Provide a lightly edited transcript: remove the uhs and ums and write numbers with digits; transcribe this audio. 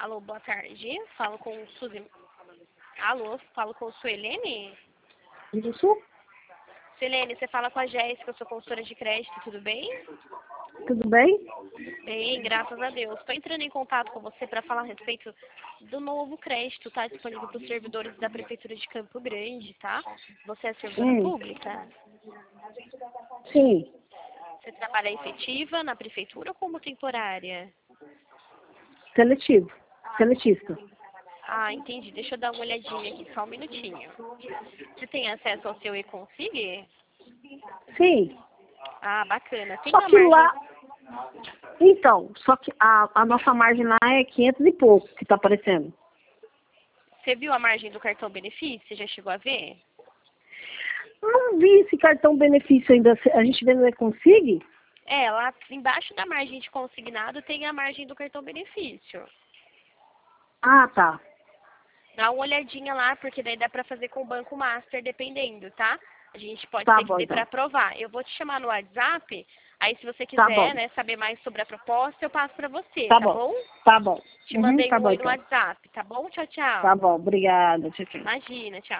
Alô, boa tarde. Falo com Suzy. Alô, falo com Suelene? Isso? Suelene, você fala com a Jéssica, eu sou consultora de crédito, tudo bem? Tudo bem? Bem, graças a Deus. Estou entrando em contato com você para falar a respeito do novo crédito, tá? Disponível para os servidores da Prefeitura de Campo Grande, tá? Você é servidora pública? Sim. Você trabalha efetiva na Prefeitura ou como temporária? Seletivo. Seletista. Ah, entendi. Deixa eu dar uma olhadinha aqui, só um minutinho. Você tem acesso ao seu e-Config? Sim. Ah, bacana. Tem Só uma que margem... lá... Então, só que a nossa margem lá é 500 e pouco que tá aparecendo. Você viu a margem do cartão benefício? Você já chegou a ver? Não vi esse cartão benefício ainda. A gente vê no E-Config? É, lá embaixo da margem de consignado tem a margem do cartão benefício. Ah, tá. Dá uma olhadinha lá, porque daí dá pra fazer com o Banco Master, dependendo, tá? A gente pode Tá ter que bom, ter então. pra aprovar. Eu vou te chamar no WhatsApp, aí se você Tá quiser, bom. né, saber mais sobre a proposta, eu passo pra você, Tá tá bom. bom? Tá bom. Te mandei Tá um bom, oi no então. WhatsApp, tá bom? Tchau, Tá tchau. bom. Obrigada. Tchau, tchau. Imagina, tchau.